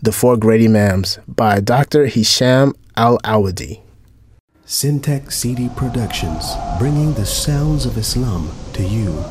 The Four Great Imams by Dr. Hisham Al-Awadi. Syntax CD Productions, bringing the sounds of Islam to you.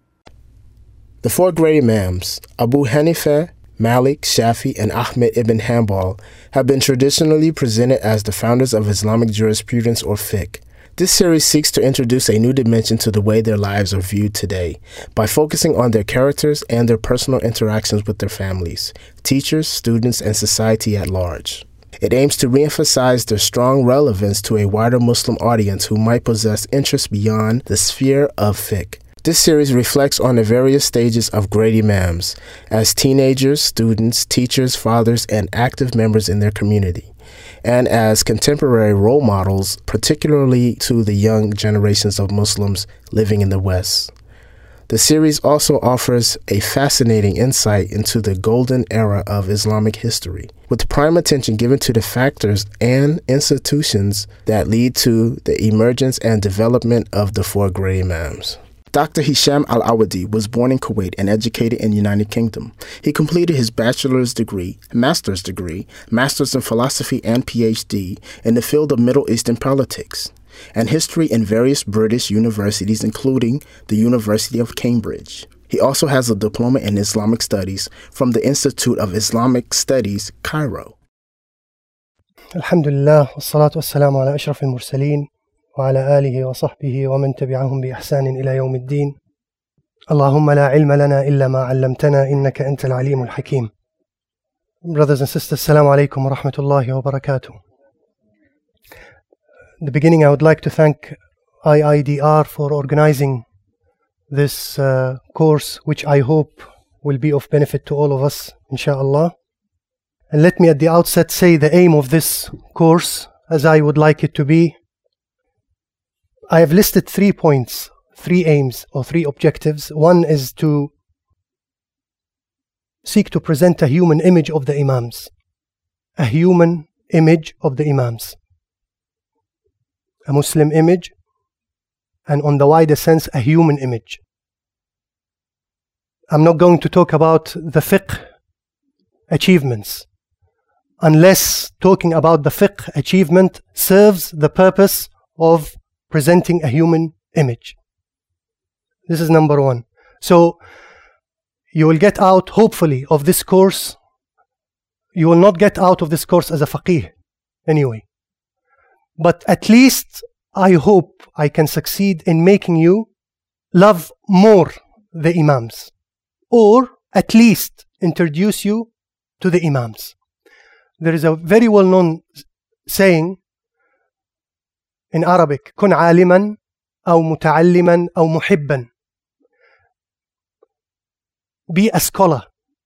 The Four Great Imams, Abu Hanifa, Malik, Shafi, and Ahmed ibn Hanbal, have been traditionally presented as the founders of Islamic jurisprudence or fiqh. This series seeks to introduce a new dimension to the way their lives are viewed today by focusing on their characters and their personal interactions with their families, teachers, students, and society at large. It aims to reemphasize their strong relevance to a wider Muslim audience who might possess interests beyond the sphere of fiqh. This series reflects on the various stages of great imams as teenagers, students, teachers, fathers, and active members in their community, and as contemporary role models, particularly to the young generations of Muslims living in the West. The series also offers a fascinating insight into the golden era of Islamic history, with prime attention given to the factors and institutions that lead to the emergence and development of the Four Great Imams. Dr. Hisham Al-Awadi was born in Kuwait and educated in the United Kingdom. He completed his bachelor's degree, master's degree, master's in philosophy, and PhD in the field of Middle Eastern politics and history in various British universities, including the University of Cambridge. He also has a diploma in Islamic Studies from the Institute of Islamic Studies, Cairo. Alhamdulillah, wassalatu wassalamu ala ashraf al-mursaleen. وعلى آله وصحبه ومن تبعهم بإحسان إلى يوم الدين. اللهم لا علم لنا إلا ما علمتنا إنك أنت العليم الحكيم. Brothers and sisters, Assalamu alaikum wa rahmatullahi wa barakatuh. In the beginning, I would like to thank IIDR for organizing this course, which I hope will be of benefit to all of us, inshallah. And let me at the outset say the aim of this course, as I would like it to be. I have listed 3 points, 3 aims or 3 objectives. One is to seek to present a human image of the Imams. A human image of the Imams. A Muslim image, and on the wider sense, a human image. I'm not going to talk about the fiqh achievements, unless talking about the fiqh achievement serves the purpose of presenting a human image. This is number 1. So you will get out, hopefully, of this course. You will not get out of this course as a faqih anyway. But at least I hope I can succeed in making you love more the Imams, or at least introduce you to the Imams. There is a very well-known saying in Arabic, كن عالما أو متعلما أو محبا. Be a scholar,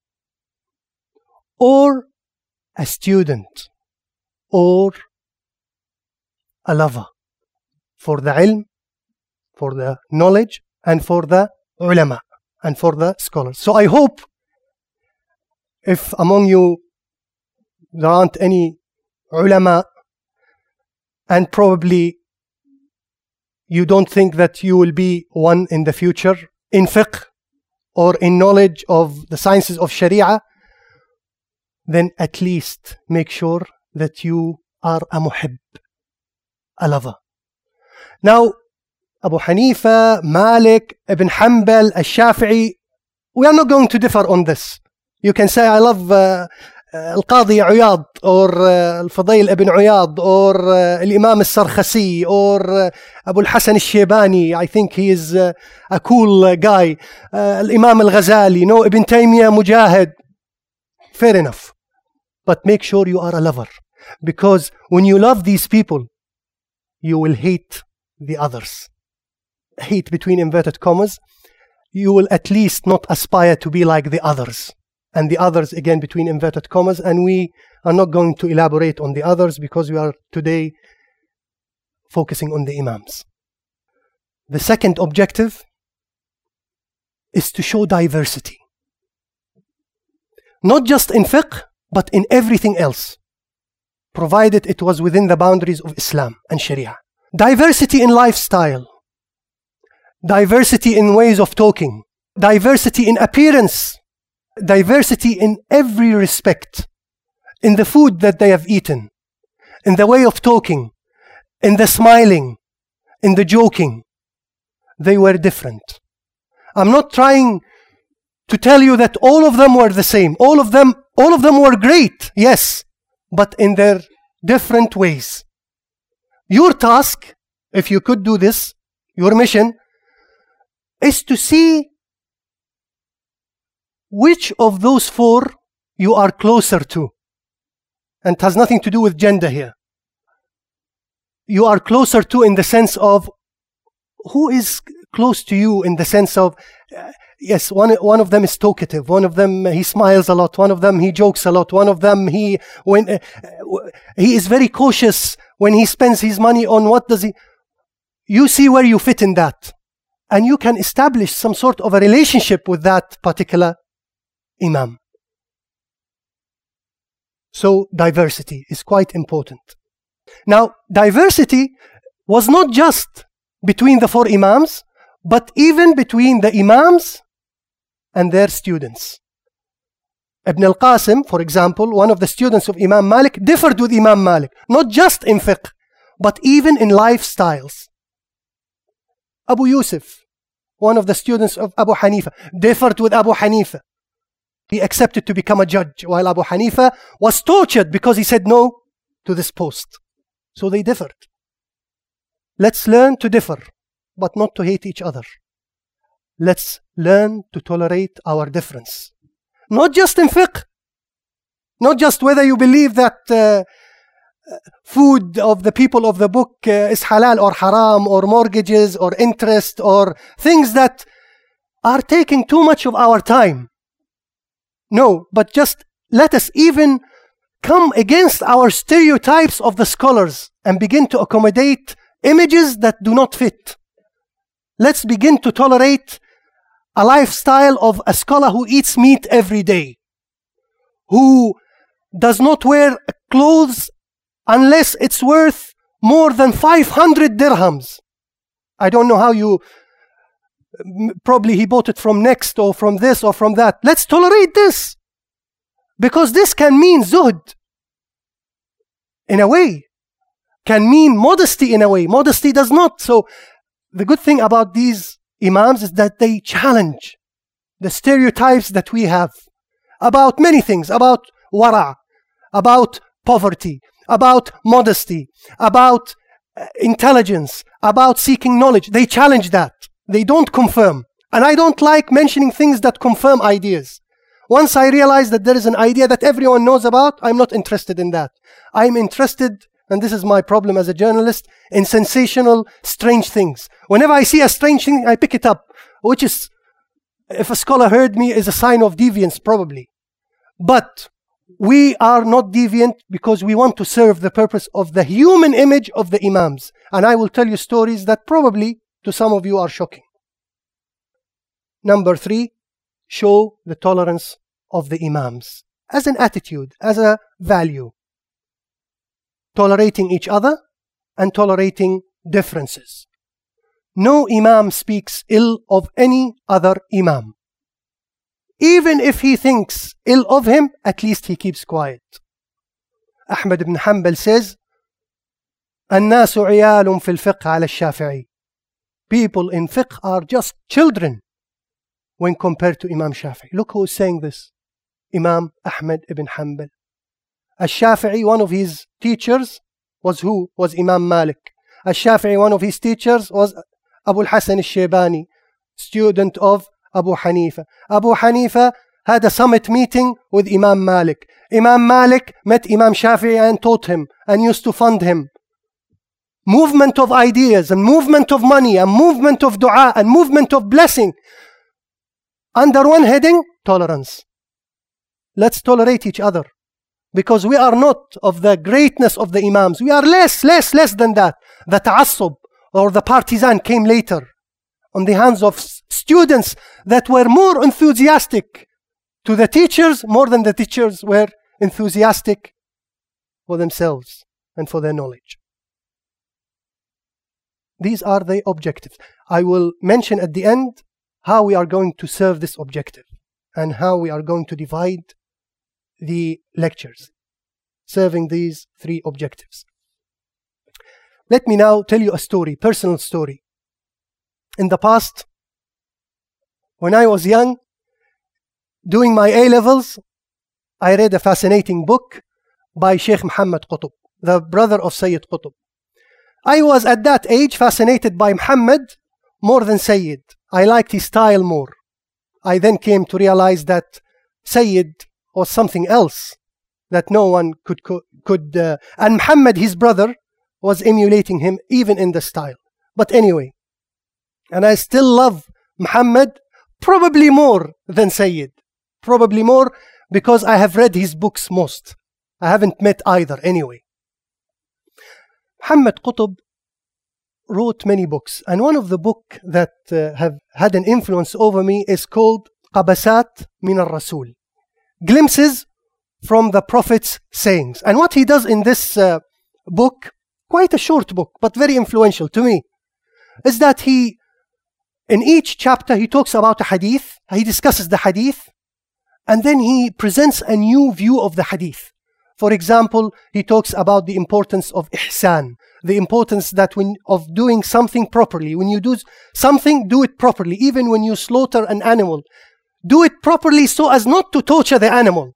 or a student, or a lover for the ilm, for the knowledge, and for the ulama, and for the scholars. So I hope if among you there aren't any ulama, and probably you don't think that you will be one in the future in fiqh or in knowledge of the sciences of Sharia, then at least make sure that you are a muhib, a lover. Now, Abu Hanifa, Malik, Ibn Hanbal, Al-Shafi'i, we are not going to differ on this. You can say, I love Al-Qadi Uyad, or Al-Fadayl ibn Uyad, or Al-Imam Al-Sarkhasi, or Abu Al-Hasan Al-Shaybani. I think he is a cool guy. Al-Imam Al-Ghazali, no, Ibn Taymiyyah, Mujahid. Fair enough. But make sure you are a lover. Because when you love these people, you will hate the others. Hate between inverted commas. You will at least not aspire to be like the others. And the others, again, between inverted commas. And we are not going to elaborate on the others because we are today focusing on the Imams. The second objective is to show diversity. Not just in fiqh, but in everything else, provided it was within the boundaries of Islam and Sharia. Diversity in lifestyle, diversity in ways of talking, diversity in appearance, diversity in every respect. in the food that they have eaten, in the way of talking, in the smiling, in the joking. They were different. I'm not trying to tell you that all of them were the same. All of them were great, yes, but in their different ways. Your task, if you could do this, your mission, is to see which of those four you are closer to. And it has nothing to do with gender here. You are closer to in the sense of who is close to you in the sense of, yes, one of them is talkative. One of them, he smiles a lot. One of them, he jokes a lot. One of them, he is very cautious when he spends his money on what does he... You see where you fit in that. And you can establish some sort of a relationship with that particular imam. So diversity is quite important. Now, diversity was not just between the four imams, but even between the imams and their students. Ibn al-Qasim, for example, one of the students of Imam Malik, differed with Imam Malik, not just in fiqh, but even in lifestyles. Abu Yusuf, one of the students of Abu Hanifa, differed with Abu Hanifa. He accepted to become a judge, while Abu Hanifa was tortured because he said no to this post. So they differed. Let's learn to differ, but not to hate each other. Let's learn to tolerate our difference. Not just in fiqh, not just whether you believe that food of the people of the book is halal or haram, or mortgages or interest or things that are taking too much of our time. No, but just let us even come against our stereotypes of the scholars and begin to accommodate images that do not fit. Let's begin to tolerate a lifestyle of a scholar who eats meat every day, who does not wear clothes unless it's worth more than 500 dirhams. I don't know how you... Probably he bought it from Next or from this or from that. Let's tolerate this. Because this can mean zuhd in a way. Can mean modesty in a way. Modesty does not. So the good thing about these imams is that they challenge the stereotypes that we have about many things. About wara, about poverty, about modesty, about intelligence, about seeking knowledge. They challenge that. They don't confirm. And I don't like mentioning things that confirm ideas. Once I realize that there is an idea that everyone knows about, I'm not interested in that. I'm interested, and this is my problem as a journalist, in sensational, strange things. Whenever I see a strange thing, I pick it up, which is, if a scholar heard me, is a sign of deviance, probably. But we are not deviant because we want to serve the purpose of the human image of the imams. And I will tell you stories that probably to some of you are shocking. Number 3, show the tolerance of the imams as an attitude, as a value. Tolerating each other and tolerating differences. No imam speaks ill of any other imam. Even if he thinks ill of him, at least he keeps quiet. Ahmad ibn Hanbal says, الناس عيال في الفقه على الشافعي. People in fiqh are just children when compared to Imam Shafi'i. Look who is saying this. Imam Ahmad ibn Hanbal. Al-Shafi'i, one of his teachers, was who? Was Imam Malik. Al-Shafi'i, one of his teachers, was Abu al-Hasan al-Shaybani, student of Abu Hanifa. Abu Hanifa had a summit meeting with Imam Malik. Imam Malik met Imam Shafi'i and taught him and used to fund him. Movement of ideas and movement of money and movement of dua and movement of blessing. Under one heading, tolerance. Let's tolerate each other. Because we are not of the greatness of the imams. We are less than that. The ta'assub or the partisan came later on the hands of students that were more enthusiastic to the teachers more than the teachers were enthusiastic for themselves and for their knowledge. These are the objectives. I will mention at the end how we are going to serve this objective and how we are going to divide the lectures. serving these three objectives. Let me now tell you a story, personal story. In the past, when I was young, doing my A-levels, I read a fascinating book by Sheikh Muhammad Qutb, the brother of Sayyid Qutb. I was at that age fascinated by Muhammad more than Sayyid. I liked his style more. I then came to realize that Sayyid was something else that no one could and Muhammad, his brother, was emulating him even in the style. But anyway, and I still love Muhammad probably more than Sayyid. Probably more because I have read his books most. I haven't met either anyway. Muhammad Qutb wrote many books, and one of the books that have had an influence over me is called Qabasat min al-Rasul, glimpses from the Prophet's sayings. And what he does in this book, quite a short book, but very influential to me, is that in each chapter he talks about a hadith, he discusses the hadith, and then he presents a new view of the hadith. For example, he talks about the importance of ihsan, the importance of doing something properly. When you do something, do it properly. Even when you slaughter an animal, do it properly so as not to torture the animal.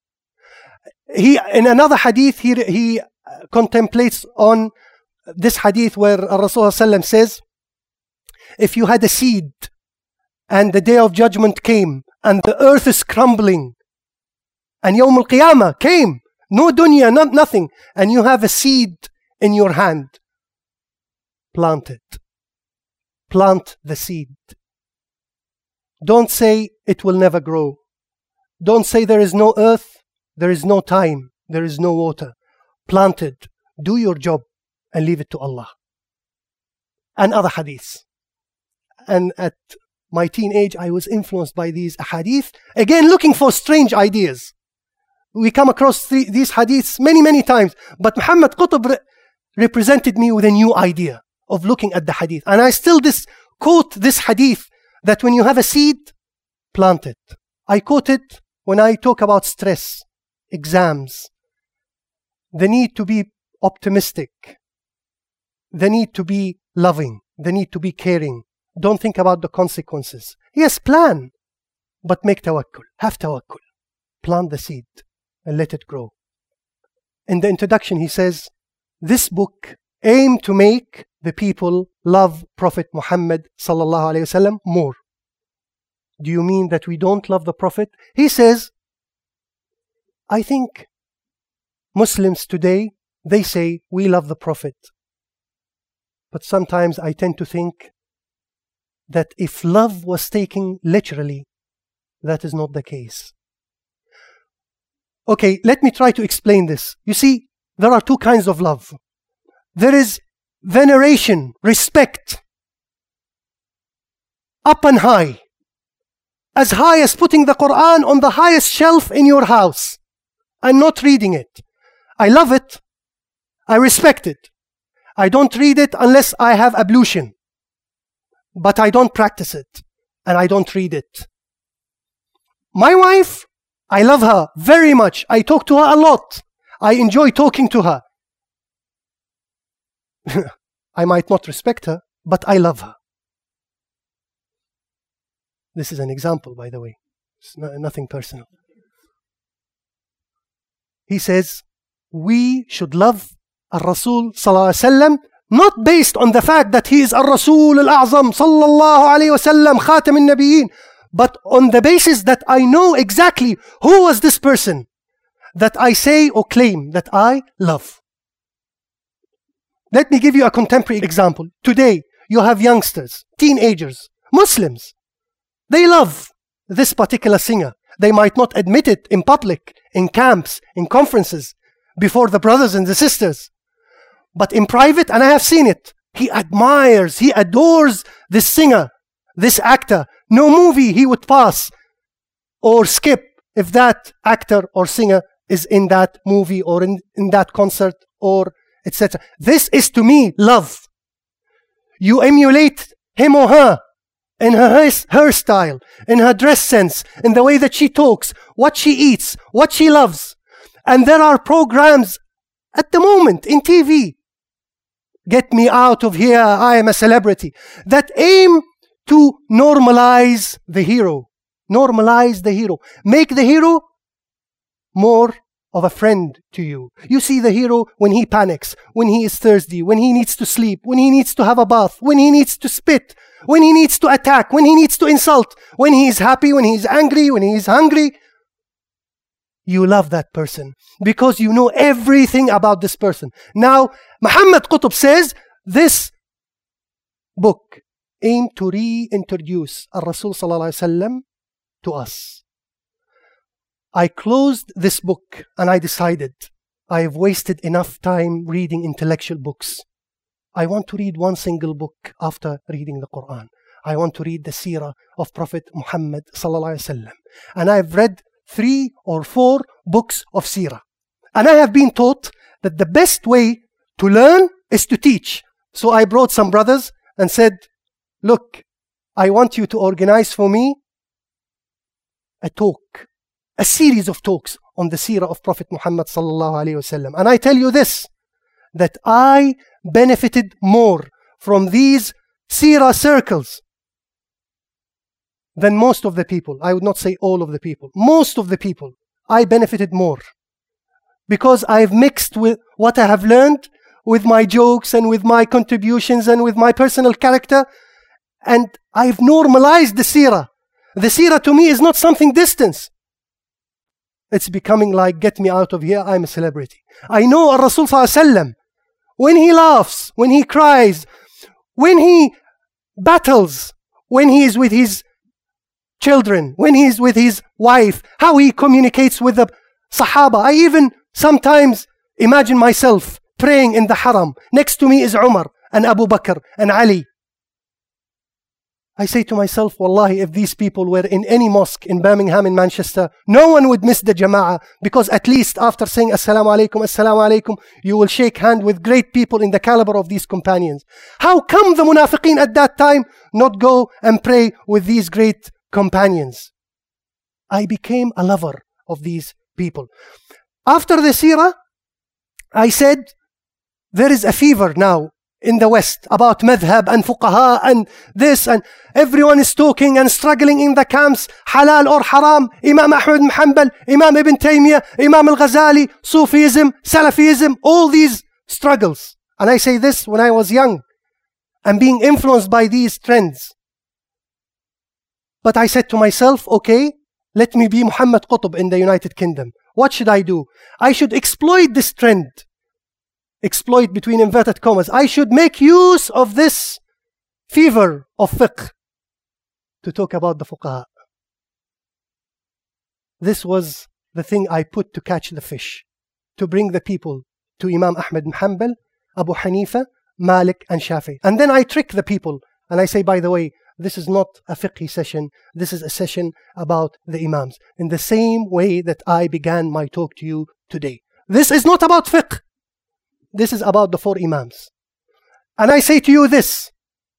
In another hadith, he contemplates on this hadith where Rasulullah says, if you had a seed and the day of judgment came and the earth is crumbling and Yawm al-Qiyamah came, no dunya, nothing, and you have a seed in your hand, plant it. Plant the seed. Don't say it will never grow. Don't say there is no earth, there is no time, there is no water. Plant it. Do your job and leave it to Allah. And other hadiths. And at my teenage, I was influenced by these hadith, again looking for strange ideas. We come across these hadiths many times, but Muhammad Qutb represented me with a new idea of looking at the hadith. And I still quote this hadith that when you have a seed, plant it. I quote it when I talk about stress, exams, the need to be optimistic, the need to be loving, the need to be caring. Don't think about the consequences. Yes, plan, but make tawakkul. Have tawakkul. Plant the seed and let it grow. In the introduction, he says, this book aimed to make the people love Prophet Muhammad sallallahu alaihi wasallam more. Do you mean that we don't love the Prophet? He says, I think Muslims today, they say we love the Prophet. But sometimes I tend to think that if love was taken literally, that is not the case. Okay, let me try to explain this. You see, there are two kinds of love. There is veneration, respect, up and high. As high as putting the Quran on the highest shelf in your house and not reading it. I love it. I respect it. I don't read it unless I have ablution. But I don't practice it. And I don't read it. My wife, I love her very much. I talk to her a lot. I enjoy talking to her. I might not respect her, but I love her. This is an example, by the way. It's nothing personal. He says, we should love Ar-Rasul sallallahu alaihi wasallam, not based on the fact that he is Ar-Rasul al-A'zam sallallahu alaihi wasallam, Khatam al-Nabiyyin, but on the basis that I know exactly who was this person that I say or claim that I love. Let me give you a contemporary example. Today, you have youngsters, teenagers, Muslims. They love this particular singer. They might not admit it in public, in camps, in conferences, before the brothers and the sisters. But in private, and I have seen it, he admires, he adores this singer, this actor. No movie he would pass or skip if that actor or singer is in that movie or in that concert or etc. This is to me love. You emulate him or her in her hairstyle, in her dress sense, in the way that she talks, what she eats, what she loves. And there are programs at the moment in TV, Get Me Out of Here, I Am a Celebrity, that aim to normalize the hero. Normalize the hero. Make the hero more of a friend to you. You see the hero when he panics, when he is thirsty, when he needs to sleep, when he needs to have a bath, when he needs to spit, when he needs to attack, when he needs to insult, when he is happy, when he is angry, when he is hungry. You love that person because you know everything about this person. Now, Muhammad Qutb says this book aimed to reintroduce Al-Rasul Sallallahu Alaihi Wasallam to us. I closed this book and I decided I have wasted enough time reading intellectual books. I want to read one single book after reading the Quran. I want to read the seerah of Prophet Muhammad Sallallahu Alaihi Wasallam. And I've read 3 or 4 books of seerah. And I have been taught that the best way to learn is to teach. So I brought some brothers and said, look, I want you to organize for me a talk, a series of talks on the seerah of Prophet Muhammad sallallahu alaihi wasallam. And I tell you this, that I benefited more from these seerah circles than most of the people. I would not say all of the people. Most of the people, I benefited more. Because I've mixed with what I have learned with my jokes and with my contributions and with my personal character. And I've normalized the seerah. The seerah to me is not something distant. It's becoming like, get me out of here, I'm a celebrity. I know Al-Rasul Sallallahu Alaihi Wasallam, when he laughs, when he cries, when he battles, when he is with his children, when he is with his wife, how he communicates with the Sahaba. I even sometimes imagine myself praying in the Haram. Next to me is Umar and Abu Bakr and Ali. I say to myself, Wallahi, if these people were in any mosque in Birmingham, in Manchester, no one would miss the Jama'ah, because at least after saying Assalamu alaikum, you will shake hand with great people in the caliber of these companions. How come the munafiqeen at that time not go and pray with these great companions? I became a lover of these people. After the seerah, I said, there is a fever now in the West about madhab and fuqaha and this, and everyone is talking and struggling in the camps, halal or haram, Imam Ahmad ibn Hanbal, Imam Ibn Taymiyyah, Imam Al-Ghazali, Sufism, Salafism, all these struggles. And I say this when I was young and being influenced by these trends. But I said to myself, okay, let me be Muhammad Qutb in the United Kingdom. What should I do? I should exploit this trend. Exploit between inverted commas. I should make use of this fever of fiqh to talk about the fuqaha. This was the thing I put to catch the fish, to bring the people to Imam Ahmad bin Hanbal, Abu Hanifa, Malik and Shafi. And then I trick the people and I say, by the way, this is not a fiqh session, this is a session about the Imams. In the same way that I began my talk to you today. This is not about fiqh. This is about the 4 Imams. And I say to you this,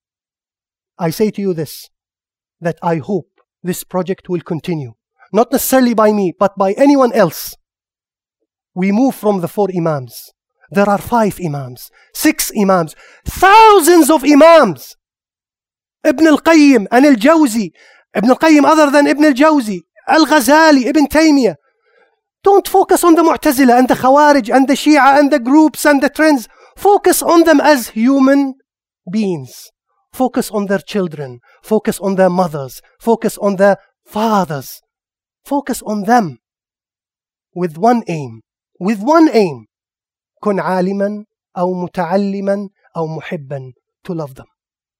that I hope this project will continue. Not necessarily by me, but by anyone else. We move from the 4 Imams. There are 5 Imams, 6 Imams, thousands of Imams. Ibn al-Qayyim and al-Jawzi. Ibn al-Qayyim other than Ibn al-Jawzi. Al-Ghazali, Ibn Taymiyyah. Don't focus on the Mu'tazila and the Khawarij and the Shia and the groups and the trends. Focus on them as human beings. Focus on their children. Focus on their mothers. Focus on their fathers. Focus on them with one aim. With one aim. كن عالما أو متعلما أو محبا, to love them.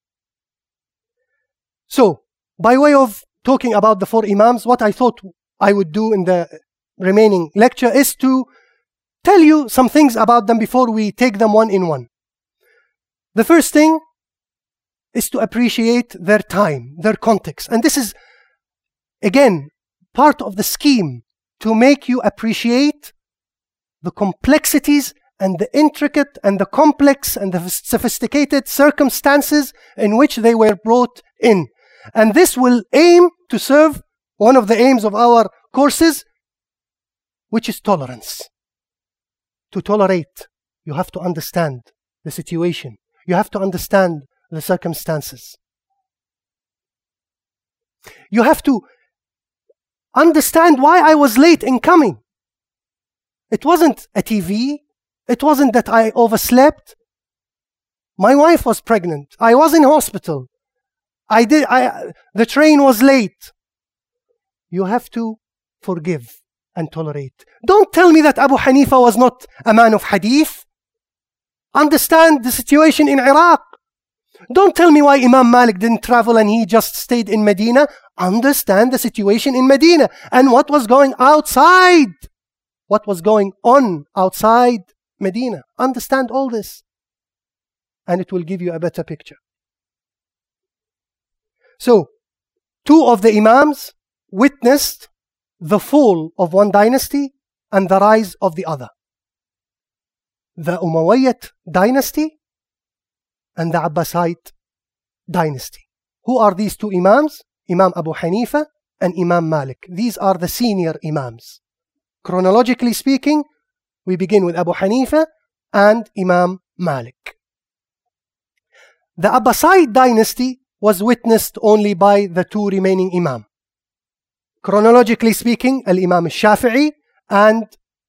So, by way of talking about the 4 Imams, what I thought I would do in the remaining lecture is to tell you some things about them before we take them one in one. The first thing is to appreciate their time, their context. And this is, again, part of the scheme to make you appreciate the complexities and the intricate and the complex and the sophisticated circumstances in which they were brought in. And this will aim to serve one of the aims of our courses, which is tolerance. to tolerate. You have to understand the situation. You have to understand the circumstances. You have to understand why I was late in coming. It wasn't a TV. It wasn't that I overslept. My wife was pregnant. I was in hospital. The train was late. You have to forgive and tolerate. Don't tell me that Abu Hanifa was not a man of hadith. Understand the situation in Iraq. Don't tell me why Imam Malik didn't travel and he just stayed in Medina. Understand the situation in Medina and what was going outside. What was going on outside Medina. Understand all this. And it will give you a better picture. So, two of the Imams witnessed the fall of one dynasty and the rise of the other. The Umayyad dynasty and the Abbasid dynasty. Who are these two Imams? Imam Abu Hanifa and Imam Malik. These are the senior Imams. Chronologically speaking, we begin with Abu Hanifa and Imam Malik. The Abbasid dynasty was witnessed only by the two remaining Imam. Chronologically speaking, Al-Imam al-Shafi'i and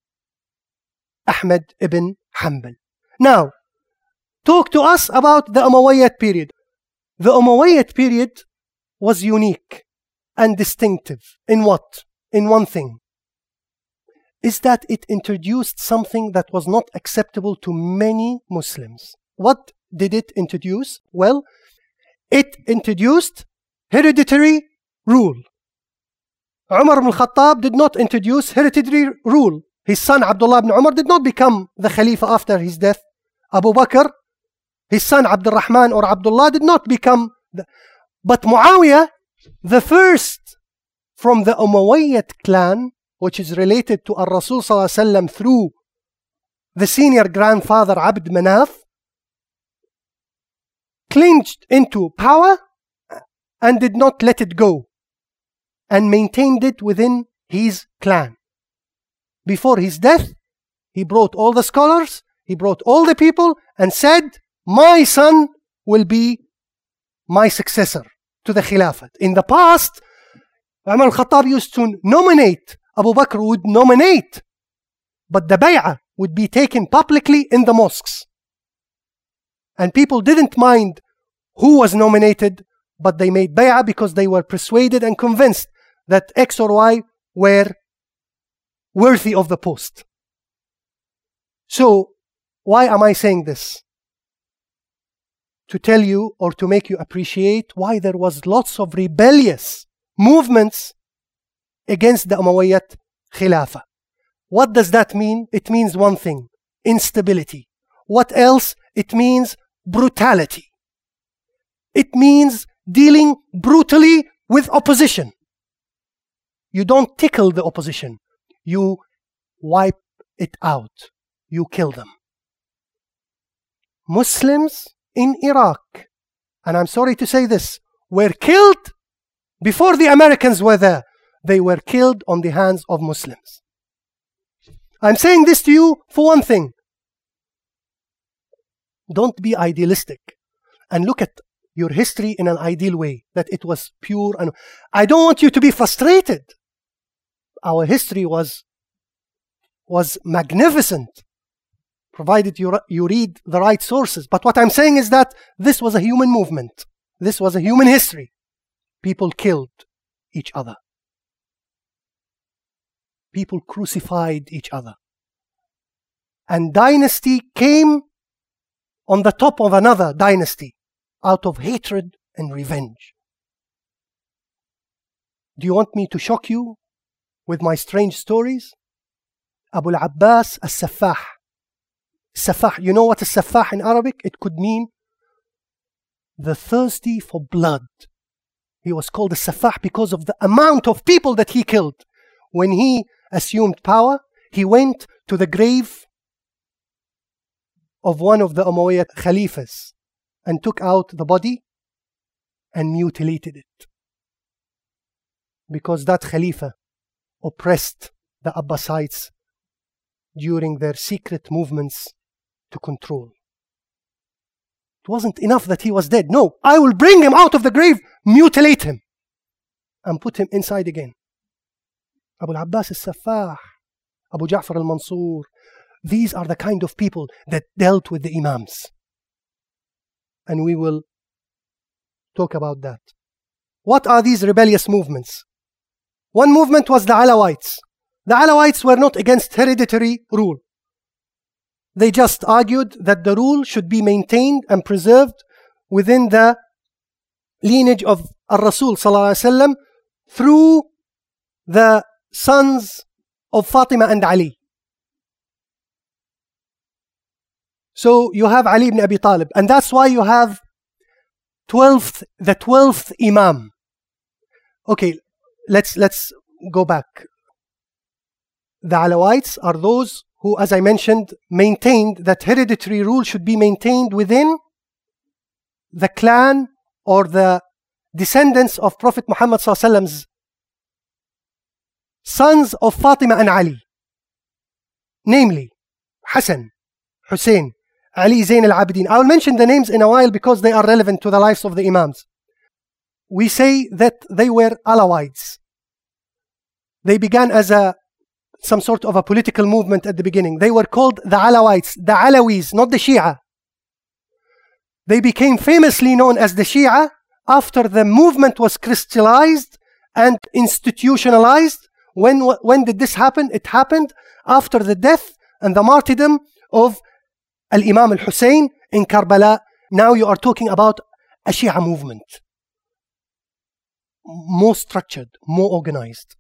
Ahmad ibn Hanbal. Now, talk to us about the Umayyad period. The Umayyad period was unique and distinctive. In what? In one thing. Is that it introduced something that was not acceptable to many Muslims. What did it introduce? Well, it introduced hereditary rule. Umar ibn al-Khattab did not introduce hereditary rule. His son Abdullah ibn Umar did not become the Khalifa after his death. Abu Bakr, his son Abdul Rahman or Abdullah did not become But Muawiyah, the first from the Umayyad clan, which is related to Ar-Rasul ﷺ through the senior grandfather Abd Manaf, clinged into power and did not let it go and maintained it within his clan. Before his death, he brought all the scholars, he brought all the people and said, my son will be my successor to the Khilafat. In the past, Umar al-Khattab used to nominate, Abu Bakr would nominate, but the bay'ah would be taken publicly in the mosques. And people didn't mind who was nominated, but they made bay'ah because they were persuaded and convinced that X or Y were worthy of the post. So, why am I saying this? To tell you or to make you appreciate why there was lots of rebellious movements against the Umayyad Khilafah. What does that mean? It means one thing, instability. What else? It means brutality. It means dealing brutally with opposition. You don't tickle the opposition. You wipe it out. You kill them. Muslims in Iraq, and I'm sorry to say this, were killed before the Americans were there. They were killed on the hands of Muslims. I'm saying this to you for one thing. Don't be idealistic and look at your history in an ideal way, that it was pure. And I don't want you to be frustrated. Our history was magnificent, provided you read the right sources. But what I'm saying is that this was a human movement. This was a human history. People killed each other. People crucified each other. And dynasty came on the top of another dynasty out of hatred and revenge. Do you want me to shock you with my strange stories? Abu al-Abbas al-Saffah. Saffah, you know what is Saffah in Arabic? It could mean the thirsty for blood. He was called a Saffah because of the amount of people that he killed. When he assumed power, he went to the grave of one of the Umayyad Khalifas and took out the body and mutilated it. Because that Khalifa oppressed the Abbasites during their secret movements to control. It wasn't enough that he was dead. No, I will bring him out of the grave, mutilate him, and put him inside again. Abu al-Abbas al-Saffah, Abu Ja'far al-Mansur, these are the kind of people that dealt with the Imams. And we will talk about that. What are these rebellious movements? One movement was the Alawites. The Alawites were not against hereditary rule. They just argued that the rule should be maintained and preserved within the lineage of Ar-Rasul sallallahu alaihi wasallam through the sons of Fatima and Ali. So you have Ali ibn Abi Talib, and that's why you have the 12th Imam. Okay, let's go back. The Alawites are those who, as I mentioned, maintained that hereditary rule should be maintained within the clan or the descendants of Prophet Muhammad ﷺ's sons of Fatima and Ali, namely Hassan, Hussein, Ali Zain al-Abidin. I will mention the names in a while because they are relevant to the lives of the Imams. We say that they were Alawites. They began as some sort of a political movement at the beginning. They were called the Alawites, the Alawis, not the Shia. They became famously known as the Shia after the movement was crystallized and institutionalized. When did this happen? It happened after the death and the martyrdom of Al-Imam al-Hussein in Karbala. Now you are talking about a Shia movement. More structured, more organized.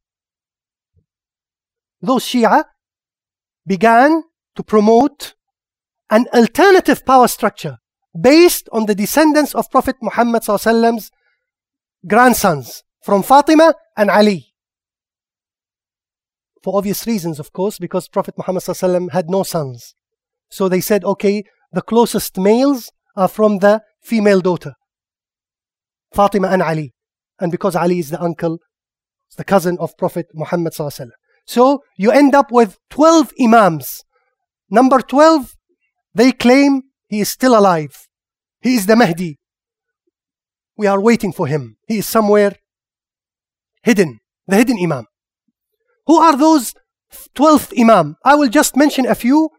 Those Shia began to promote an alternative power structure based on the descendants of Prophet Muhammad ﷺ's grandsons from Fatima and Ali. For obvious reasons, of course, because Prophet Muhammad ﷺ had no sons. So they said, okay, the closest males are from the female daughter, Fatima and Ali. And because Ali is the uncle, the cousin of Prophet Muhammad ﷺ. So you end up with 12 Imams. Number 12, they claim he is still alive. He is the Mahdi. We are waiting for him. He is somewhere hidden, the hidden Imam. Who are those 12th Imam? I will just mention a few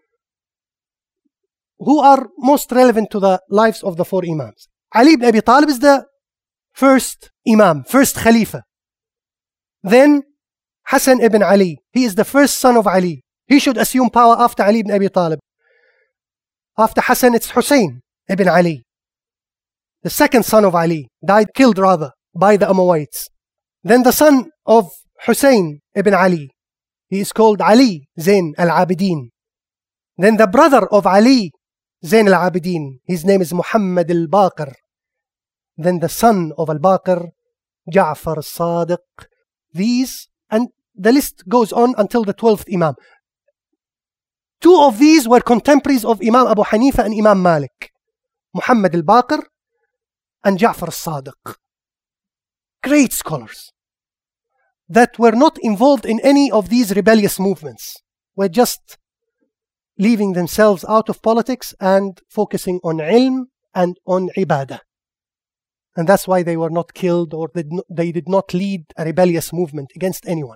who are most relevant to the lives of the 4 Imams. Ali ibn Abi Talib is the first Imam, first Khalifa. Then Hassan ibn Ali, he is the first son of Ali. He should assume power after Ali ibn Abi Talib. After Hassan, it's Hussein ibn Ali, the second son of Ali, killed rather by the Umayyads. Then the son of Hussein ibn Ali, he is called Ali Zain al-Abidin. Then the brother of Ali Zain al-Abidin, his name is Muhammad al-Baqir. Then the son of al-Baqir, Ja'far al-Sadiq. These, and the list goes on until the 12th Imam. 2 of these were contemporaries of Imam Abu Hanifa and Imam Malik, Muhammad al-Baqir and Ja'far al-Sadiq. Great scholars that were not involved in any of these rebellious movements, were just leaving themselves out of politics and focusing on ilm and on ibadah. And that's why they were not killed, or they did not lead a rebellious movement against anyone.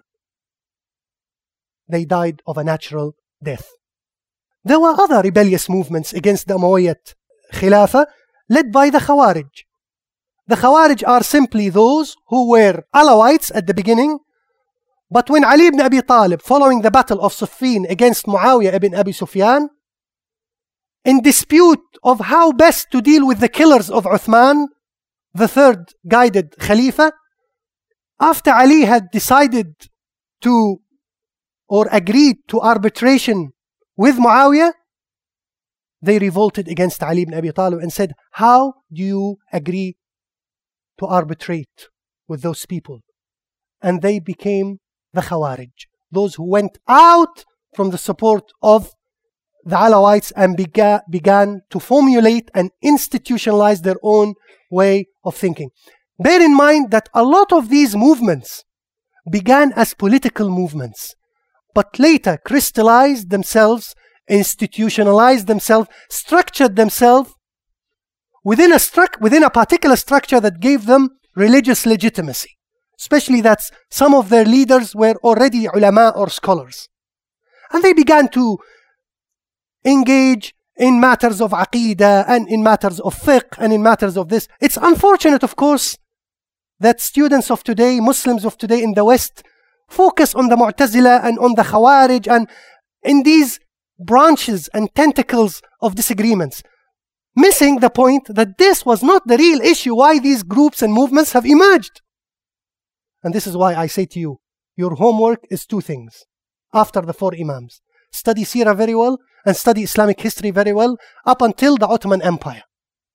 They died of a natural death. There were other rebellious movements against the Umayyad Khilafah led by the Khawarij. The Khawarij are simply those who were Alawites at the beginning, but when Ali ibn Abi Talib, following the battle of Siffin against Muawiyah ibn Abi Sufyan, in dispute of how best to deal with the killers of Uthman, the third guided Khalifa, after Ali had decided to, or agreed to arbitration with Muawiyah, they revolted against Ali ibn Abi Talib and said, how do you agree to arbitrate with those people? And they became the Khawarij, those who went out from the support of the Alawites and began to formulate and institutionalize their own way of thinking. Bear in mind that a lot of these movements began as political movements. but later crystallized themselves, institutionalized themselves, structured themselves within a particular structure that gave them religious legitimacy. Especially that some of their leaders were already ulama or scholars. And they began to engage in matters of aqeedah and in matters of fiqh and in matters of this. It's unfortunate, of course, that students of today, Muslims of today in the West, focus on the Mu'tazila and on the Khawarij and in these branches and tentacles of disagreements, missing the point that this was not the real issue why these groups and movements have emerged. And this is why I say to you, your homework is two things. After the four Imams, study Seerah very well and study Islamic history very well up until the Ottoman Empire.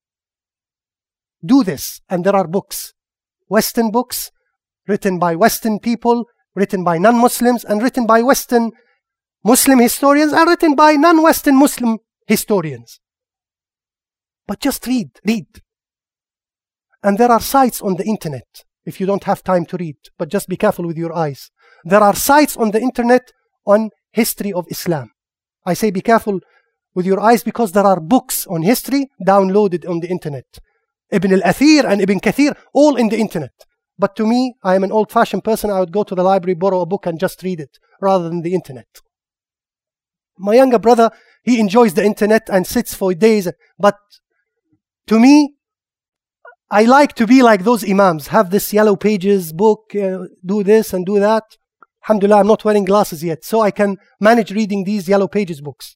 Do this, and there are books, Western books, written by Western people, written by non-Muslims, and written by Western Muslim historians, and written by non-Western Muslim historians. But just read. And there are sites on the internet, if you don't have time to read, but just be careful with your eyes. There are sites on the internet on history of Islam. I say be careful with your eyes because there are books on history downloaded on the internet. Ibn al-Athir and Ibn Kathir, all in the internet. But to me, I am an old-fashioned person. I would go to the library, borrow a book and just read it rather than the internet. My younger brother, he enjoys the internet and sits for days. But to me, I like to be like those Imams, have this yellow pages book, do this and do that. Alhamdulillah, I'm not wearing glasses yet, so I can manage reading these yellow pages books.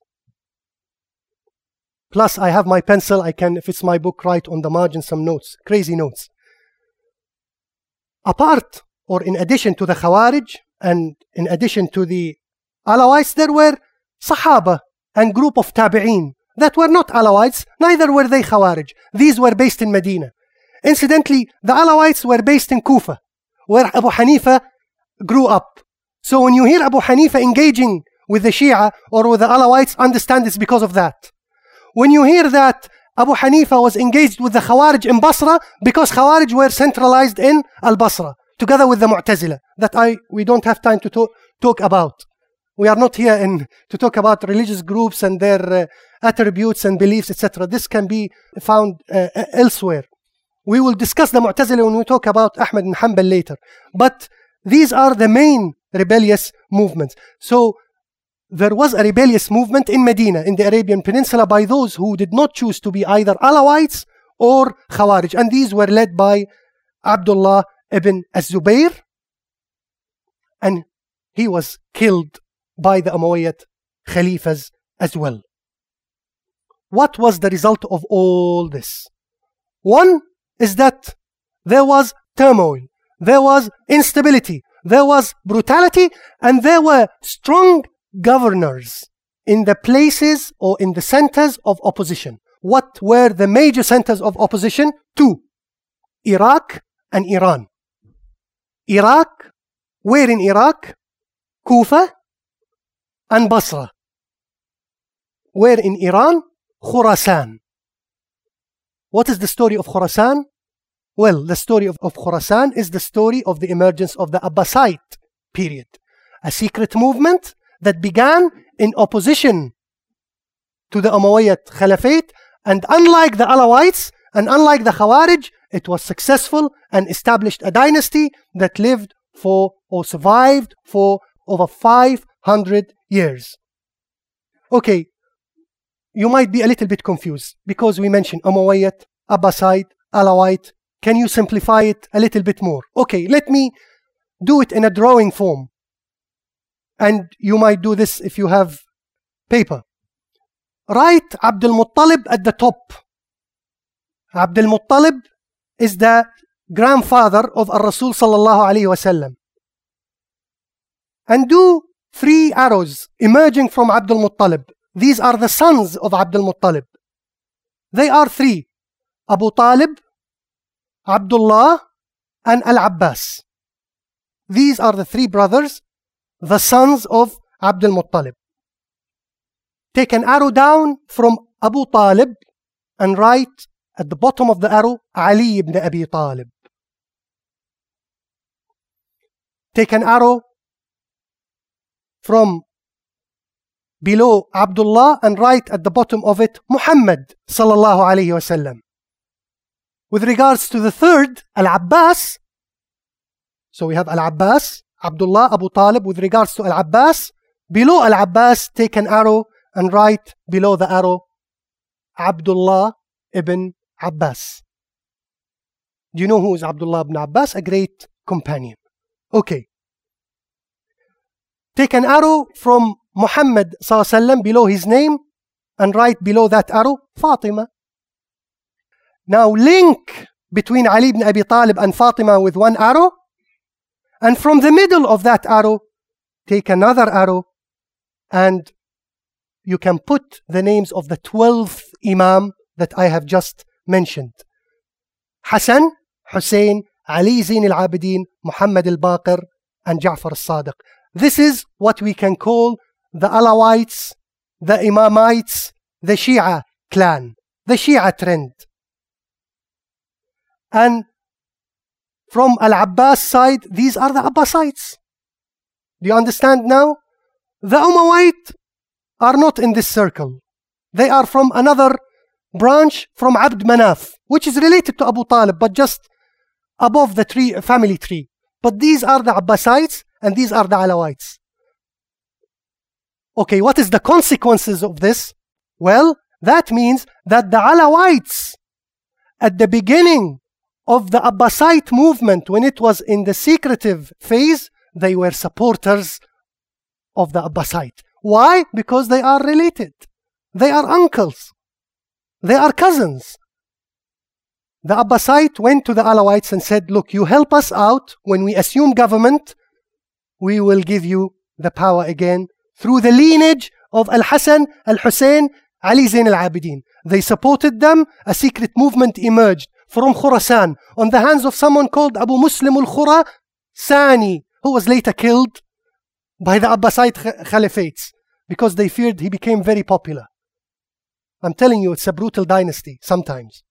Plus, I have my pencil. I can, if it's my book, write on the margin some notes, crazy notes. Apart or in addition to the Khawarij and in addition to the Alawites, there were Sahaba and group of Tabi'een that were not Alawites, neither were they Khawarij. These were based in Medina. Incidentally, the Alawites were based in Kufa, where Abu Hanifa grew up. So when you hear Abu Hanifa engaging with the Shia or with the Alawites, understand it's because of that. When you hear that Abu Hanifa was engaged with the Khawarij in Basra, because Khawarij were centralized in Al-Basra, together with the Mu'tazila, that we don't have time to talk about. We are not here to talk about religious groups and their attributes and beliefs, etc. This can be found elsewhere. We will discuss the Mu'tazila when we talk about Ahmad bin Hanbal later. But these are the main rebellious movements. So there was a rebellious movement in Medina, in the Arabian Peninsula, by those who did not choose to be either Alawites or Khawarij. And these were led by Abdullah ibn az-Zubayr. And he was killed by the Umayyad Khalifas as well. What was the result of all this? One is that there was turmoil, there was instability, there was brutality, and there were strong governors in the places or in the centers of opposition. What were the major centers of opposition? Two: Iraq and Iran. Iraq, where in Iraq? Kufa and Basra. Where in Iran? Khurasan. What is the story of Khurasan? Well, the story of Khurasan is the story of the emergence of the Abbasid period, a secret movement that began in opposition to the Umayyad Caliphate, and unlike the Alawites and unlike the Khawarij, it was successful and established a dynasty that lived for or survived for over 500 years. Okay, you might be a little bit confused because we mentioned Umayyad, Abbasid, Alawite. Can you simplify it a little bit more? Okay, let me do it in a drawing form. And you might do this if you have paper. Write Abdul Muttalib at the top. Abdul Muttalib is the grandfather of Ar-Rasul sallallahu alayhi wasallam. And do 3 arrows emerging from Abdul Muttalib. These are the sons of Abdul Muttalib. They are 3. Abu Talib, Abdullah, and Al-Abbas. These are the 3 brothers, the sons of Abdul Muttalib. Take an arrow down from Abu Talib and write at the bottom of the arrow Ali ibn Abi Talib. Take an arrow from below Abdullah and write at the bottom of it Muhammad sallallahu alayhi wasallam. With regards to the third, Al-Abbas, so we have Al-Abbas, Abdullah, Abu Talib. With regards to Al-Abbas, below Al-Abbas, take an arrow and write below the arrow Abdullah ibn Abbas. Do you know who is Abdullah ibn Abbas? A great companion. Okay. Take an arrow from Muhammad sallallahu alaihi wasallam below his name and write below that arrow Fatima. Now link between Ali ibn Abi Talib and Fatima with one arrow, and from the middle of that arrow take another arrow, and you can put the names of the 12th Imam that I have just mentioned. Hassan, Hussein, Ali Zain al-Abidin, Muhammad al-Baqir, and Ja'far al-Sadiq. This is what we can call the Alawites, the Imamites, the Shia clan, the Shia trend. And from Al-Abbas side, these are the Abbasites. Do you understand now? The Umayyad are not in this circle. They are from another branch from Abd Manaf, which is related to Abu Talib, but just above the tree, family tree. But these are the Abbasites and these are the Alawites. Okay, what is the consequences of this? Well, that means that the Alawites at the beginning of the Abbasite movement, when it was in the secretive phase, they were supporters of the Abbasite. Why? Because they are related. They are uncles. They are cousins. The Abbasite went to the Alawites and said, look, you help us out. When we assume government, we will give you the power again through the lineage of Al-Hassan, Al-Hussein, Ali Zain al-Abidin. They supported them. A secret movement emerged from Khurasan on the hands of someone called Abu Muslim al-Khurasani, who was later killed by the Abbasite Caliphates because they feared he became very popular. I'm telling you, it's a brutal dynasty sometimes.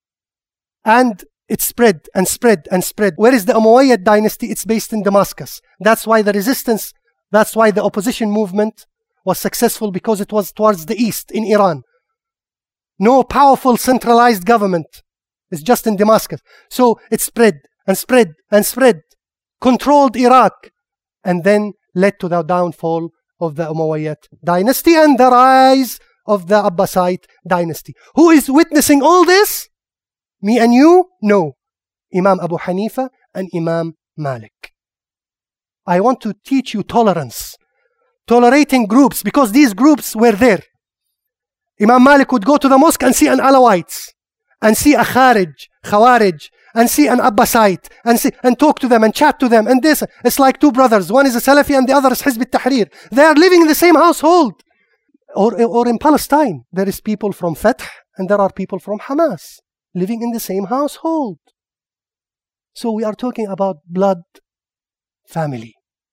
And it spread and spread and spread. Where is the Umayyad dynasty? It's based in Damascus. That's why the resistance, that's why the opposition movement was successful, because it was towards the east in Iran. No powerful centralized government. It's just in Damascus. So it spread and spread and spread, controlled Iraq, and then led to the downfall of the Umayyad dynasty and the rise of the Abbasite dynasty. Who is witnessing all this? Me and you? No. Imam Abu Hanifa and Imam Malik. I want to teach you tolerance. Tolerating groups, because these groups were there. Imam Malik would go to the mosque and see an Alawites, and see a Khawarij, and see an Abbasite, and talk to them and chat to them. And this, it's like two brothers. One is a Salafi and the other is Hizb al-Tahrir. They are living in the same household. Or in Palestine, there is people from Fatah and there are people from Hamas living in the same household. So we are talking about blood family.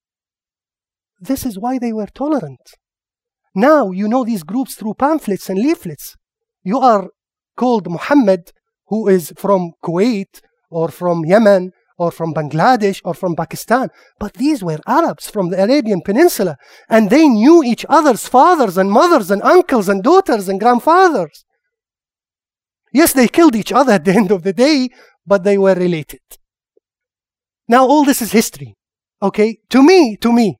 This is why they were tolerant. Now you know these groups through pamphlets and leaflets. You are called Muhammad, who is from Kuwait or from Yemen or from Bangladesh or from Pakistan. But these were Arabs from the Arabian Peninsula, and they knew each other's fathers and mothers and uncles and daughters and grandfathers. Yes, they killed each other at the end of the day, but they were related. Now all this is history. Okay? To me,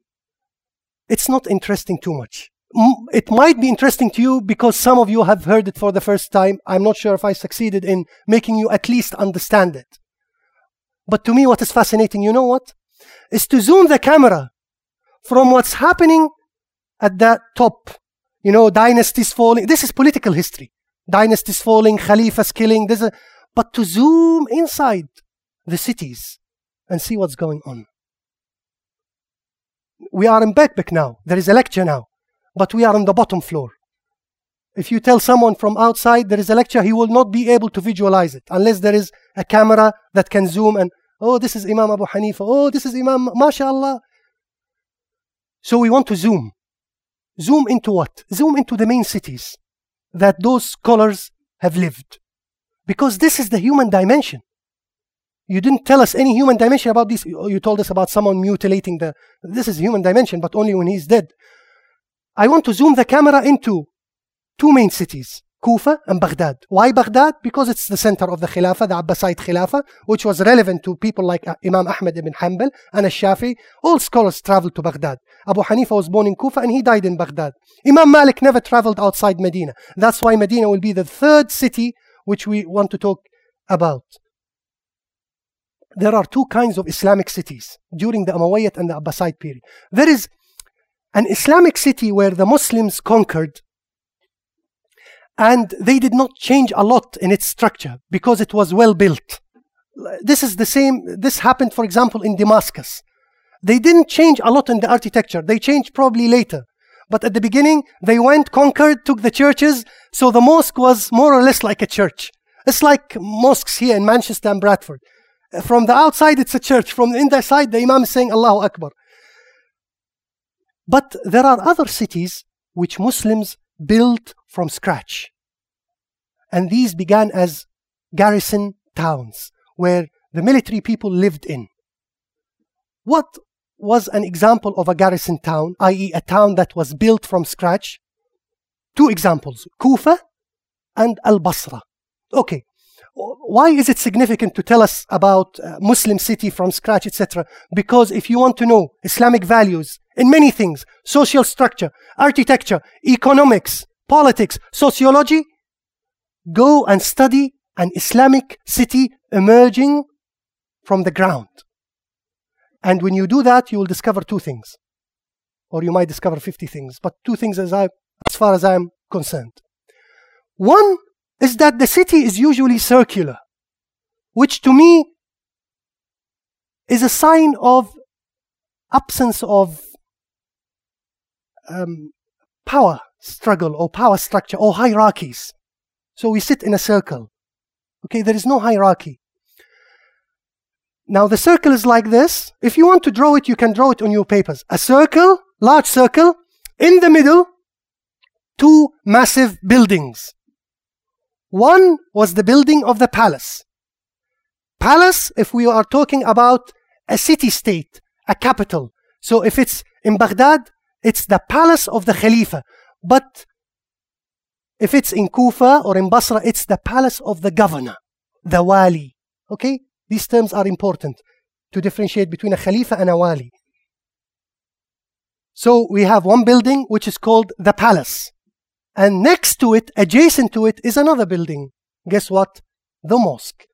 it's not interesting too much. It might be interesting to you because some of you have heard it for the first time. I'm not sure if I succeeded in making you at least understand it. But to me, what is fascinating, you know what? Is to zoom the camera from what's happening at the top. You know, dynasties falling. This is political history. Dynasties falling, Khalifas killing. But to zoom inside the cities and see what's going on. We are in Bekbek now. There is a lecture now. But we are on the bottom floor. If you tell someone from outside there is a lecture, he will not be able to visualize it unless there is a camera that can zoom and, oh, this is Imam Abu Hanifa. Oh, this is Imam, mashallah. So we want to zoom. Zoom into what? Zoom into the main cities that those scholars have lived. Because this is the human dimension. You didn't tell us any human dimension about this. You told us about someone mutilating this is human dimension, but only when he's dead. I want to zoom the camera into two main cities, Kufa and Baghdad. Why Baghdad? Because it's the center of the Khilafah, the Abbasid Khilafah, which was relevant to people like Imam Ahmed ibn Hanbal and al-Shafi. All scholars traveled to Baghdad. Abu Hanifa was born in Kufa and he died in Baghdad. Imam Malik never traveled outside Medina. That's why Medina will be the third city which we want to talk about. There are two kinds of Islamic cities during the Umayyad and the Abbasid period. There is an Islamic city where the Muslims conquered, and they did not change a lot in its structure because it was well built. This is the same. This happened, for example, in Damascus. They didn't change a lot in the architecture. They changed probably later. But at the beginning, they went, conquered, took the churches. So the mosque was more or less like a church. It's like mosques here in Manchester and Bradford. From the outside, it's a church. From the inside, the Imam is saying Allahu Akbar. But there are other cities which Muslims built from scratch. And these began as garrison towns where the military people lived in. What was an example of a garrison town, i.e. a town that was built from scratch? Two examples, Kufa and Al-Basra. Okay, why is it significant to tell us about Muslim city from scratch, etc.? Because if you want to know Islamic values in many things, social structure, architecture, economics, politics, sociology, go and study an Islamic city emerging from the ground. And when you do that, you will discover two things. Or you might discover 50 things, but two things as far as I'm concerned. One is that the city is usually circular, which to me is a sign of absence of power struggle or power structure or hierarchies. So we sit in a circle. Okay, there is no hierarchy. Now the circle is like this. If you want to draw it, you can draw it on your papers. A circle, large circle, in the middle, two massive buildings. One was the building of the palace. Palace, if we are talking about a city-state, a capital. So if it's in Baghdad, it's the palace of the Khalifa. But if it's in Kufa or in Basra, it's the palace of the governor, the wali. Okay? These terms are important to differentiate between a Khalifa and a wali. So we have one building which is called the palace. And next to it, adjacent to it, is another building. Guess what? The mosque.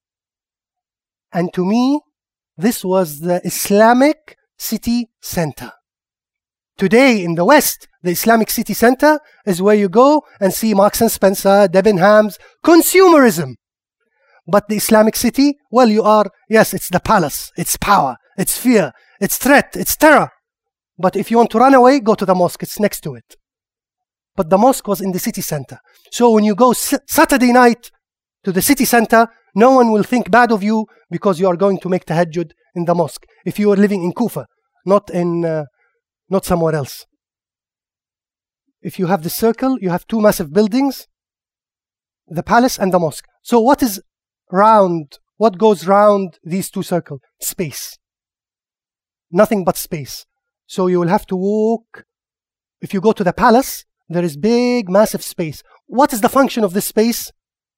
And to me, this was the Islamic city center. Today in the West, the Islamic city center is where you go and see Marks and Spencer, Debenhams, consumerism. But the Islamic city, well, yes, it's the palace, it's power, it's fear, it's threat, it's terror. But if you want to run away, go to the mosque, it's next to it. But the mosque was in the city center. So when you go Saturday night to the city center, no one will think bad of you because you are going to make tahajjud in the mosque. If you are living in Kufa, not somewhere else. If you have the circle, you have two massive buildings, the palace and the mosque. So what is round? What goes round these two circles? Space. Nothing but space. So you will have to walk. If you go to the palace, there is big, massive space. What is the function of this space?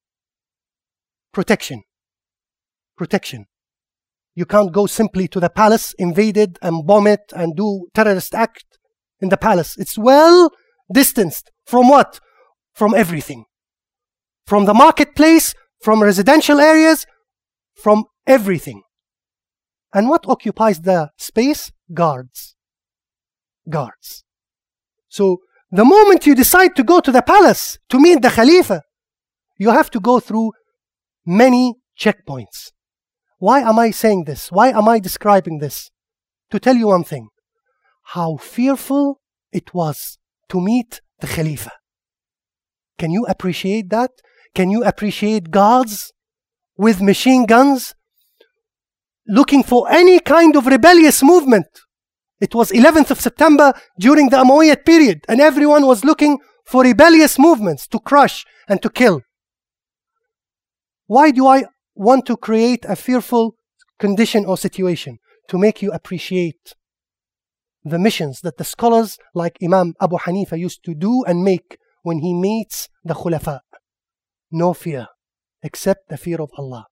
Protection. Protection. You can't go simply to the palace, invade it and bomb it and do terrorist act in the palace. It's well distanced. From what? From everything. From the marketplace, from residential areas, from everything. And what occupies the space? Guards. Guards. So the moment you decide to go to the palace to meet the Khalifa, you have to go through many checkpoints. Why am I saying this? Why am I describing this? To tell you one thing. How fearful it was to meet the Khalifa. Can you appreciate that? Can you appreciate guards with machine guns looking for any kind of rebellious movement? It was 11th of September during the Umayyad period, and everyone was looking for rebellious movements to crush and to kill. Why do I want to create a fearful condition or situation to make you appreciate the missions that the scholars like Imam Abu Hanifa used to do and make when he meets the khulafa. No fear except the fear of Allah.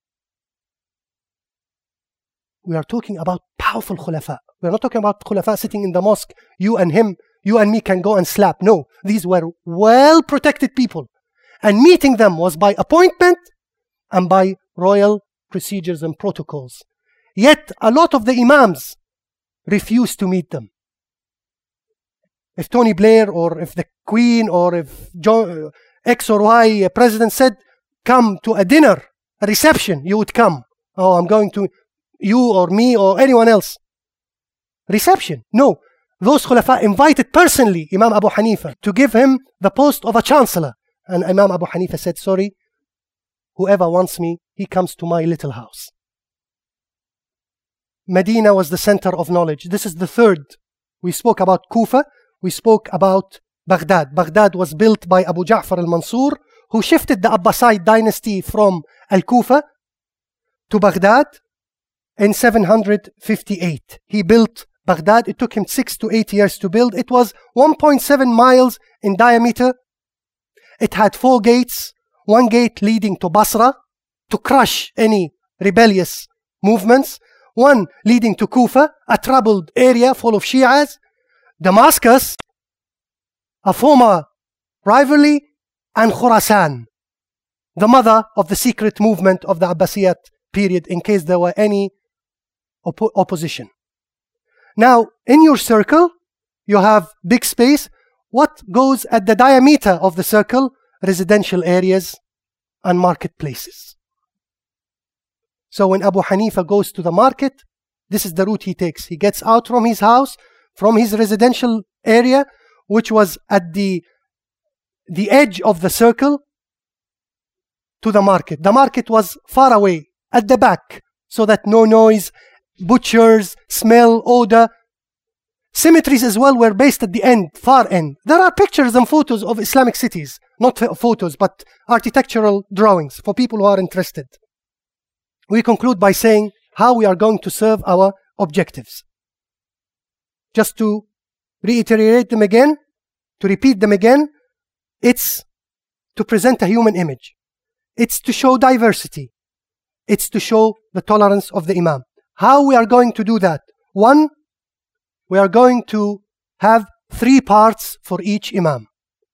We are talking about powerful khulafa. We are not talking about khulafa sitting in the mosque. You and him, you and me can go and slap. No, these were well protected people. And meeting them was by appointment and by royal procedures and protocols. Yet a lot of the imams refused to meet them. If Tony Blair or if the Queen or if X or Y president said, come to a dinner, a reception, you would come. Oh, I'm going to you or me or anyone else. Reception. No. Those khulafa invited personally Imam Abu Hanifa to give him the post of a chancellor. And Imam Abu Hanifa said, sorry, whoever wants me, he comes to my little house. Medina was the center of knowledge. This is the third. We spoke about Kufa. We spoke about Baghdad. Baghdad was built by Abu Ja'far al-Mansur, who shifted the Abbasid dynasty from Al-Kufa to Baghdad in 758. He built Baghdad. It took him 6 to 8 years to build. It was 1.7 miles in diameter. It had 4 gates, 1 gate leading to Basra to crush any rebellious movements, 1 leading to Kufa, a troubled area full of Shias, Damascus, a former rivalry, and Khurasan, the mother of the secret movement of the Abbasidiyat period in case there were any opposition. Now, in your circle, you have big space. What goes at the diameter of the circle? Residential areas and marketplaces. So when Abu Hanifa goes to the market, this is the route he takes. He gets out from his house, from his residential area, which was at the edge of the circle, to the market. The market was far away, at the back, so that no noise, butchers, smell, odor. Cemeteries as well were based at the end, far end. There are pictures and photos of Islamic cities, not photos, but architectural drawings for people who are interested. We conclude by saying how we are going to serve our objectives. Just to reiterate them again, to repeat them again, it's to present a human image. It's to show diversity. It's to show the tolerance of the Imam. How we are going to do that? 1, we are going to have 3 parts for each Imam.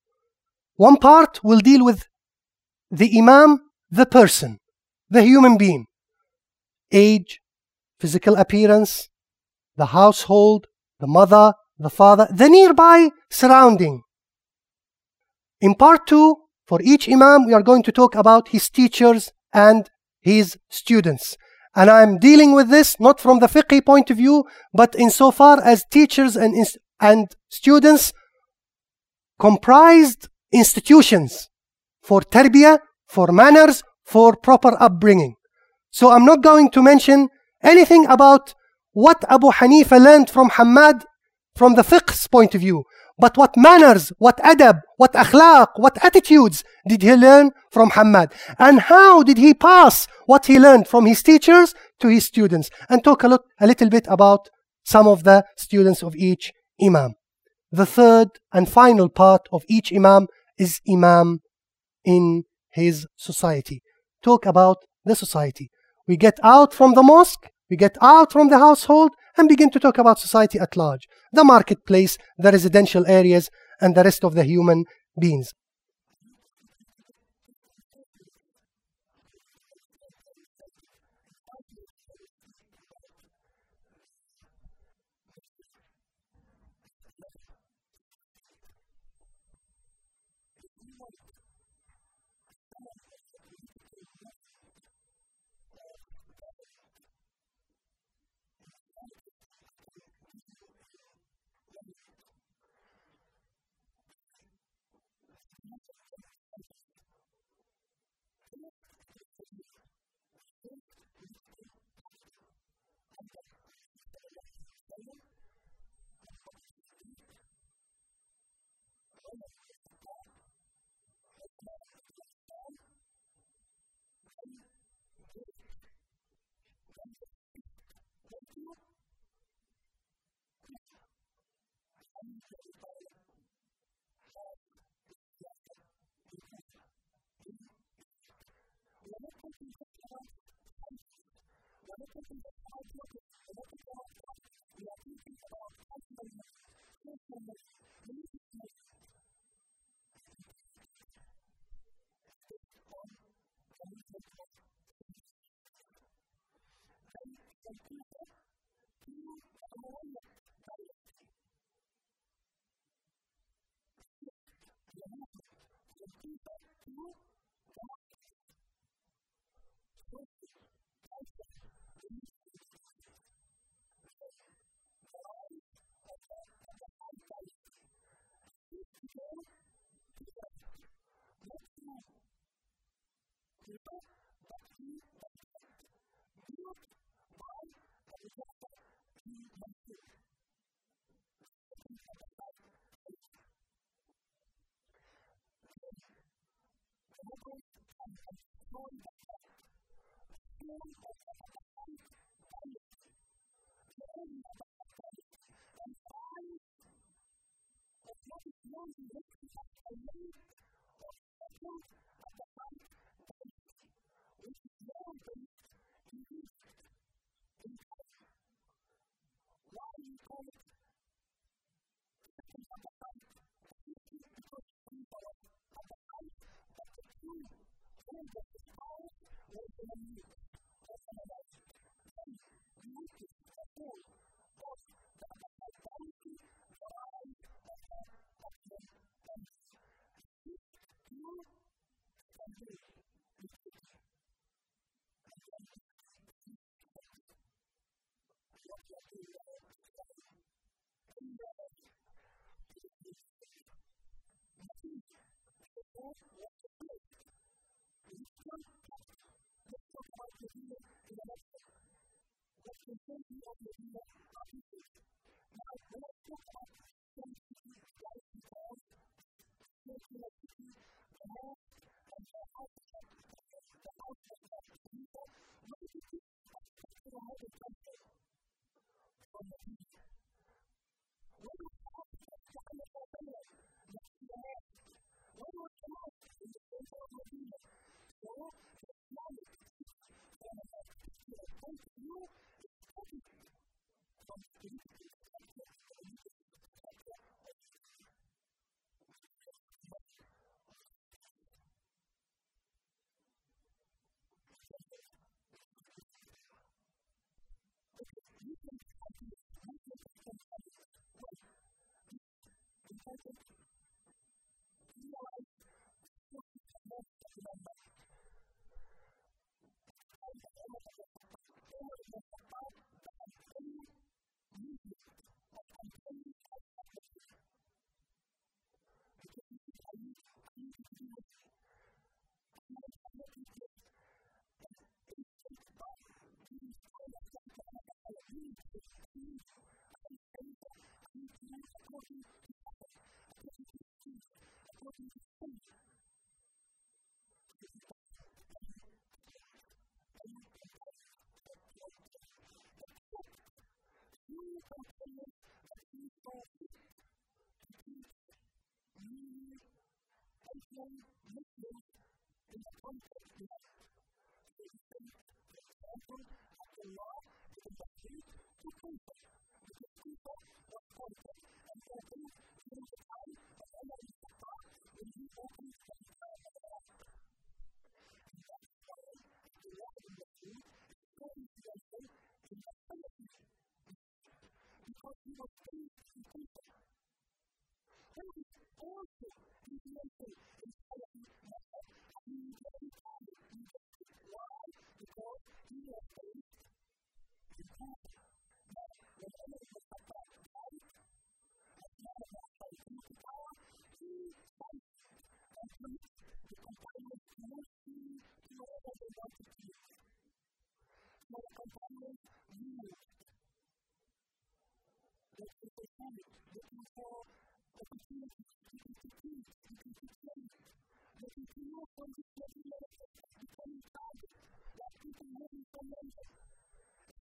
1 part will deal with the Imam, the person, the human being. Age, physical appearance, the household, the mother, the father, the nearby surrounding. In part 2, for each Imam, we are going to talk about his teachers and his students. And I'm dealing with this not from the fiqh point of view, but insofar as teachers and students comprised institutions for tarbiyah, for manners, for proper upbringing. So I'm not going to mention anything about what Abu Hanifa learned from Hammad from the fiqh's point of view, but what manners, what adab, what akhlaq, what attitudes did he learn from Hammad, and how did he pass what he learned from his teachers to his students, and talk a little bit about some of the students of each Imam. The third and final part of each Imam is Imam in his society. Talk about the society. We get out from the mosque, we get out from the household, and begin to talk about society at large. The marketplace, the residential areas, and the rest of the human beings.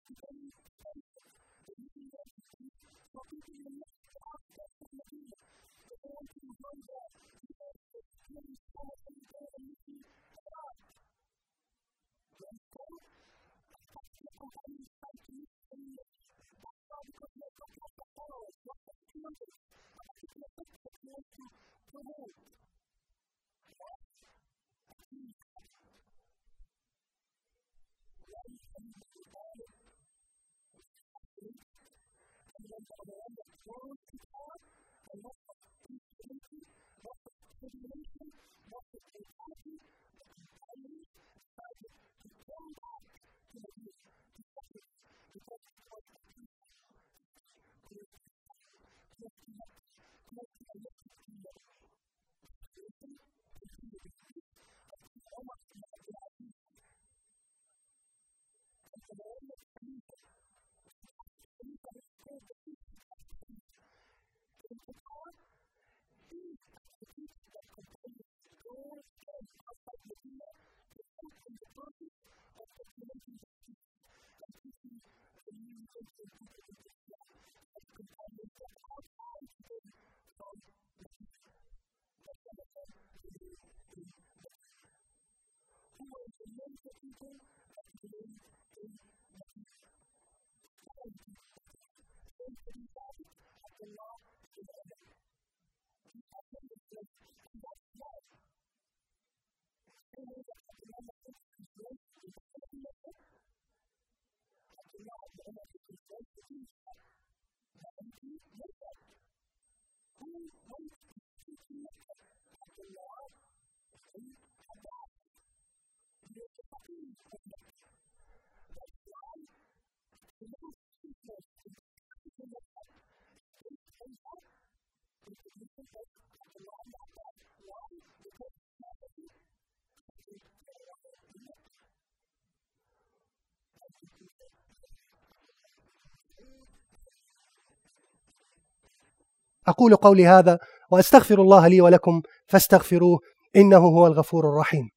أقول قولي هذا وأستغفر الله لي ولكم فاستغفروه إنه هو الغفور الرحيم.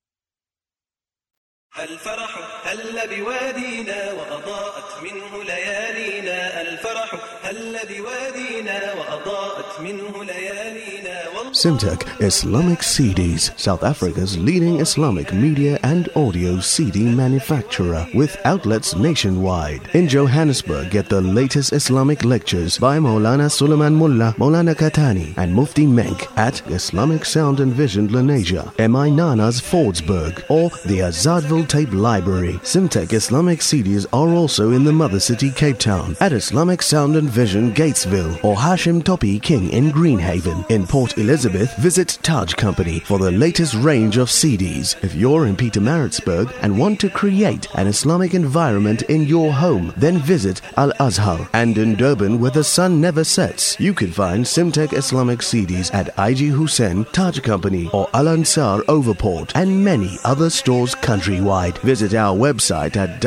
الفرح هل بوادينا وأضاءت منه ليالينا، الفرح هل بوادينا وأضاءت منه ليالينا. Simtek Islamic CDs, South Africa's leading Islamic media and audio CD manufacturer with outlets nationwide. In Johannesburg, get the latest Islamic lectures by Maulana Suleiman Mullah, Maulana Katani and Mufti Menk at Islamic Sound and Vision Lenasia, MI Nana's Fordsburg or the Azadville Tape Library. Simtek Islamic CDs are also in the mother city Cape Town at Islamic Sound and Vision Gatesville or Hashim Topi King in Greenhaven. In Port Elizabeth, visit Taj Company for the latest range of CDs. If you're in Pietermaritzburg and want to create an Islamic environment in your home, then visit Al Azhar. And in Durban, where the sun never sets, you can find Simtek Islamic CDs at IG Hussein, Taj Company or Al Ansar Overport and many other stores countrywide. Visit our website at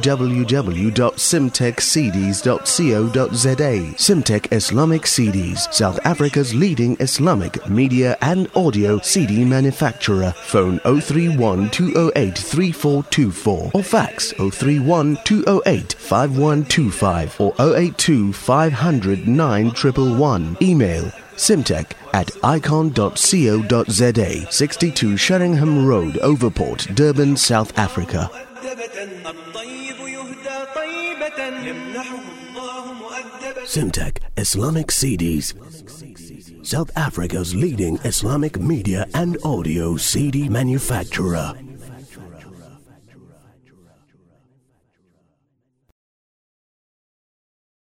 www.simtekcds.co.za. Simtek Islamic CDs, South Africa's leading Islamic media and audio CD manufacturer. Phone 031 208 3424 or fax 031 208 5125 or 082 500 9111. Email simtek@icon.co.za. 62 Sheringham Road, Overport, Durban, South Africa. Simtek Islamic CDs, South Africa's leading Islamic media and audio CD manufacturer.